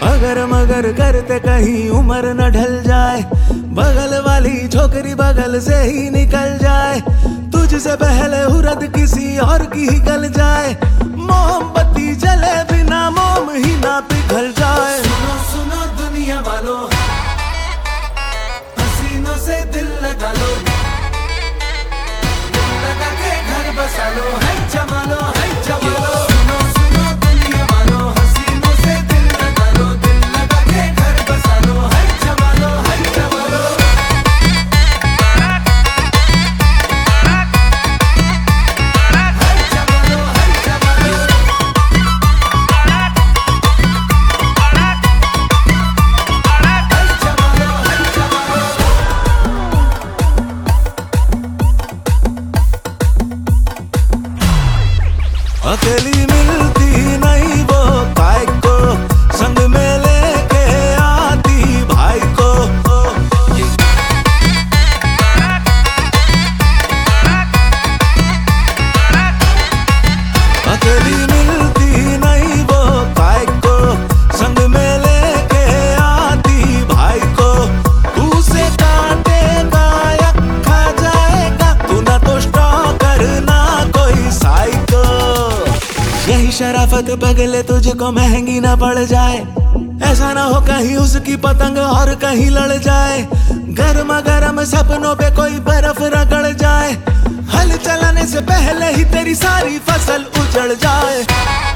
अगर मगर करते कहीं उम्र न ढल जाए, बगल वाली छोकरी बगल से ही निकल जाए, तुझसे पहले हुरद किसी और की ही गल जाए, मोमबत्ती जले बिना मोम ही ना पिघल जाए। सुनो सुनो दुनिया वालों, हसीनों से दिल लगा लो, दिल लगा के घर बसा लो, है जमा लो, है जमा लो। सुनो सुनो दुनिया वालों, हसीनों से दिल लगा लो, दिल लगा के घर बसा लो, है जमा लो, है जमा लो। है जमा लो, है जमा लो। है जमा लो, है जमा लो। अकेली मिलती नहीं वो काय को, संग में लेके आती भाई को। अकेली मिलती नहीं वो काय को, संग में लेके आती भाई को। तू से काटेगा या खा जाएगा, तू ना तो स्टॉकर ना कोई साइको। यही शराफत पगले तुझको महंगी ना पड़ जाए, ऐसा ना हो कहीं उसकी पतंग और कहीं लड़ जाए, गर्मा गर्म सपनों पे कोई बर्फ रगड़ जाए, हल चलाने से पहले ही तेरी सारी फसल उजड़ जाए।